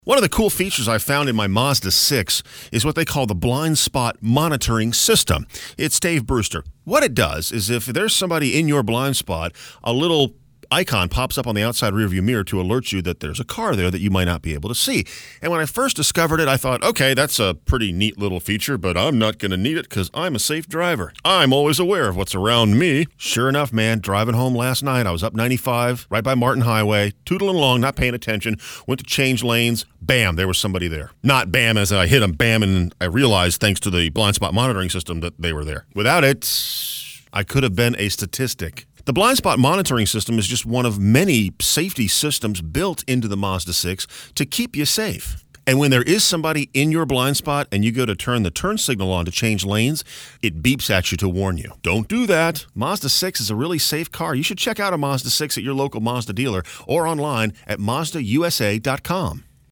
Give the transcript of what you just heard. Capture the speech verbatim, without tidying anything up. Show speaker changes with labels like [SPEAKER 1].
[SPEAKER 1] One of the cool features I found in my Mazda six is what they call the blind spot monitoring system. It's Dave Brewster. What it does is if there's somebody in your blind spot, a little icon pops up on the outside rearview mirror to alert you that there's a car there that you might not be able to see. And when I first discovered it, I thought, okay, that's a pretty neat little feature, but I'm not going to need it because I'm a safe driver. I'm always aware of what's around me. Sure enough, man, driving home last night, I was up ninety-five, right by Martin Highway, tootling along, not paying attention, went to change lanes, bam, there was somebody there. Not bam as I hit them, bam, and I realized, thanks to the blind spot monitoring system, that they were there. Without it, I could have been a statistic. The blind spot monitoring system is just one of many safety systems built into the Mazda six to keep you safe. And when there is somebody in your blind spot and you go to turn the turn signal on to change lanes, it beeps at you to warn you. Don't do that. Mazda six is a really safe car. You should check out a Mazda six at your local Mazda dealer or online at Mazda U S A dot com.